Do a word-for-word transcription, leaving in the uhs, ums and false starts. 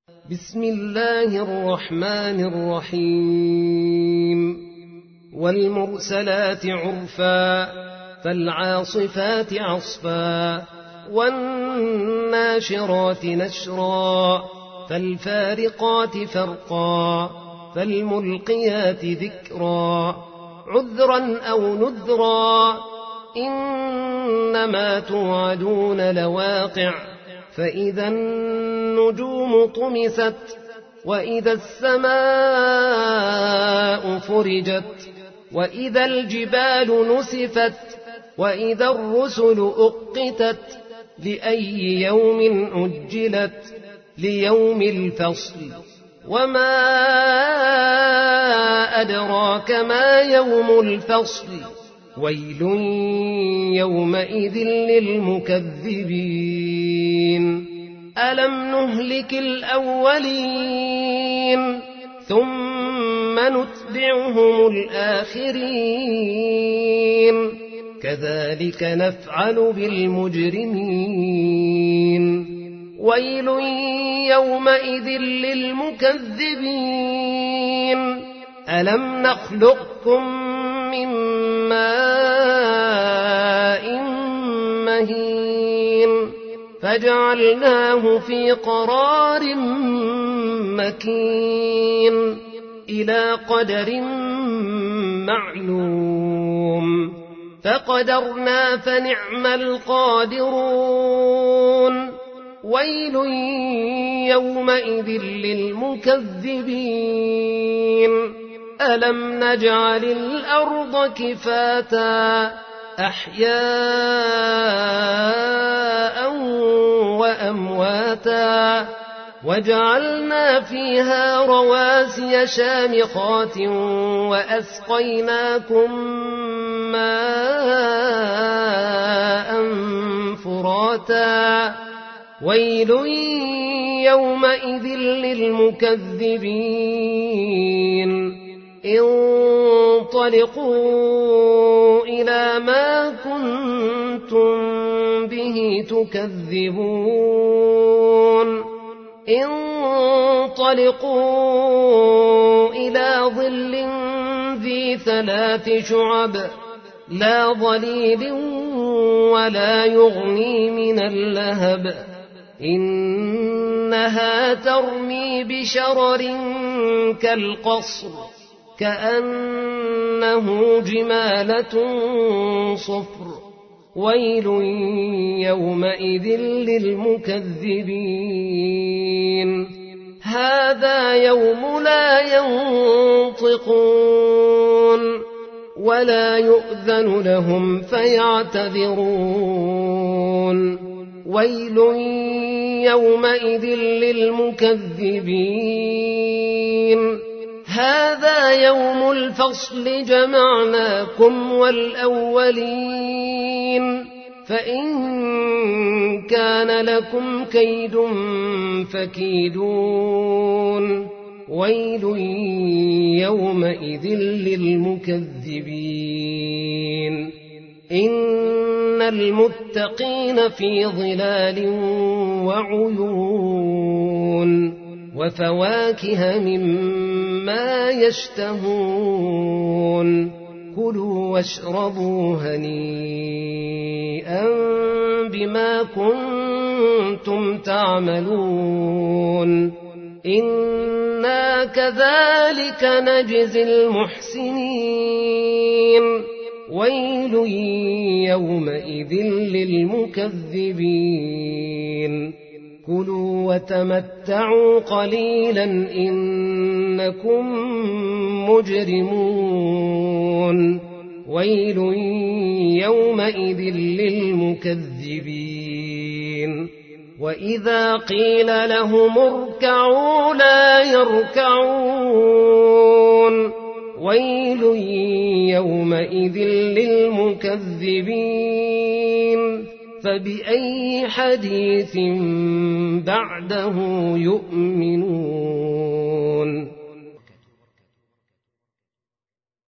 بسم الله الرحمن الرحيم والمرسلات عرفا فالعاصفات عصفا والناشرات نشرا فالفارقات فرقا فالملقيات ذكرا عذرا أو نذرا إنما توعدون لواقع فإذا النجوم طمست وإذا السماء فرجت وإذا الجبال نسفت وإذا الرسل أقتت لأي يوم أجلت ليوم الفصل وما أدراك ما يوم الفصل ويل يومئذ للمكذبين ألم نهلك الأولين ثم نتبعهم الآخرين كذلك نفعل بالمجرمين ويل يومئذ للمكذبين ألم نخلقكم من ماء مهين فجعلناه في قرار مكين إلى قدر معلوم فقدرنا فنعم القادرون ويل يومئذ للمكذبين ألم نجعل الأرض كفاتا أحياء وأمواتا وجعلنا فيها رواسي شامخات وأسقيناكم ماء فراتا ويل يومئذ للمكذبين انطلقوا إلى ما كنتم به تكذبون انطلقوا إلى ظل ذي ثلاث شعب لا ظليل ولا يغني من اللهب إنها ترمي بشرر كالقصر كأنه جمالة صفر ويل يومئذ للمكذبين هذا يوم لا ينطقون ولا يؤذن لهم فيعتذرون ويل يومئذ للمكذبين هذا يوم الفصل جمعناكم والأولين فإن كان لكم كيد فكيدون ويل يومئذ للمكذبين إن المتقين في ظلال وعيون وفواكه مما يشتهون كلوا واشربوا هنيئا بما كنتم تعملون إنا كذلك نجزي المحسنين ويل يومئذ للمكذبين كلوا وتمتعوا قليلا إنكم مجرمون ويل يومئذ للمكذبين وإذا قيل لهم اركعوا لا يركعون ويل يومئذ للمكذبين فبأي حديث بعده يؤمنون